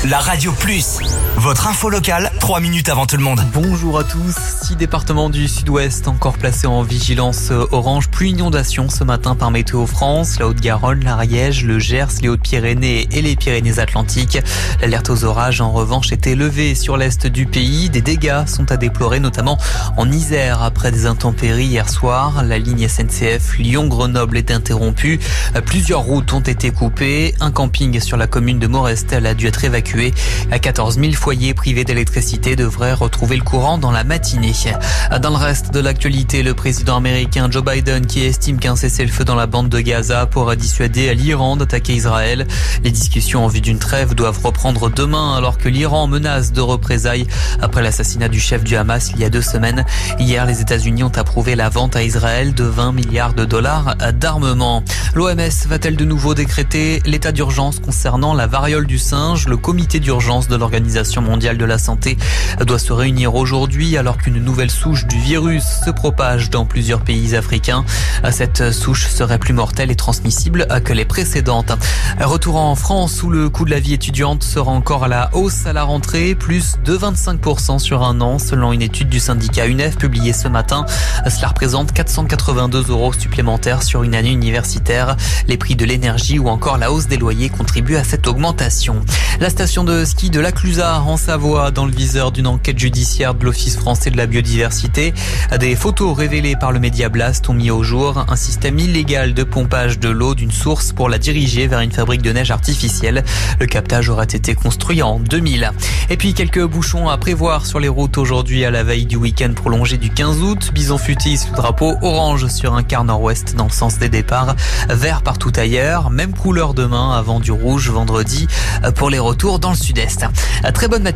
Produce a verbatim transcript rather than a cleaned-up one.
La Radio Plus, votre info locale, trois minutes avant tout le monde. Bonjour à tous. Six départements du sud-ouest encore placés en vigilance orange, plus inondation ce matin par Météo France. La Haute-Garonne, l'Ariège, le Gers, les Hautes-Pyrénées et les Pyrénées-Atlantiques. L'alerte aux orages en revanche était levée sur l'est du pays. Des dégâts sont à déplorer, notamment en Isère après des intempéries hier soir. La ligne S N C F Lyon-Grenoble est interrompue. Plusieurs routes ont été coupées. Un camping sur la commune de Morestel a dû être évacué. quatorze mille foyers privés d'électricité devraient retrouver le courant dans la matinée. Dans le reste de l'actualité, le président américain Joe Biden qui estime qu'un cessez-le-feu dans la bande de Gaza pourra dissuader l'Iran d'attaquer Israël. Les discussions en vue d'une trêve doivent reprendre demain alors que l'Iran menace de représailles après l'assassinat du chef du Hamas il y a deux semaines. Hier, les États-Unis ont approuvé la vente à Israël de vingt milliards de dollars d'armement. L'O M S va-t-elle de nouveau décréter l'état d'urgence concernant la variole du singe? Le comité d'urgence de l'Organisation mondiale de la santé doit se réunir aujourd'hui alors qu'une nouvelle souche du virus se propage dans plusieurs pays africains. Cette souche serait plus mortelle et transmissible que les précédentes. Retour en France où le coût de la vie étudiante sera encore à la hausse à la rentrée, plus de vingt-cinq pour cent sur un an selon une étude du syndicat U N E F publiée ce matin. Cela représente quatre cent quatre-vingt-deux euros supplémentaires sur une année universitaire. Les prix de l'énergie ou encore la hausse des loyers contribuent à cette augmentation. La station de ski de La Clusaz en Savoie dans le viseur d'une enquête judiciaire de l'Office français de la biodiversité. Des photos révélées par le Média Blast ont mis au jour un système illégal de pompage de l'eau d'une source pour la diriger vers une fabrique de neige artificielle. Le captage aurait été construit en deux mille. Et puis quelques bouchons à prévoir sur les routes aujourd'hui à la veille du week-end prolongé du quinze août. Bison futil sous drapeau orange sur un quart nord-ouest dans le sens des départs. Vert partout ailleurs. Même couleur demain avant du rouge vendredi pour les retours dans le sud-est. Très bonne matinée.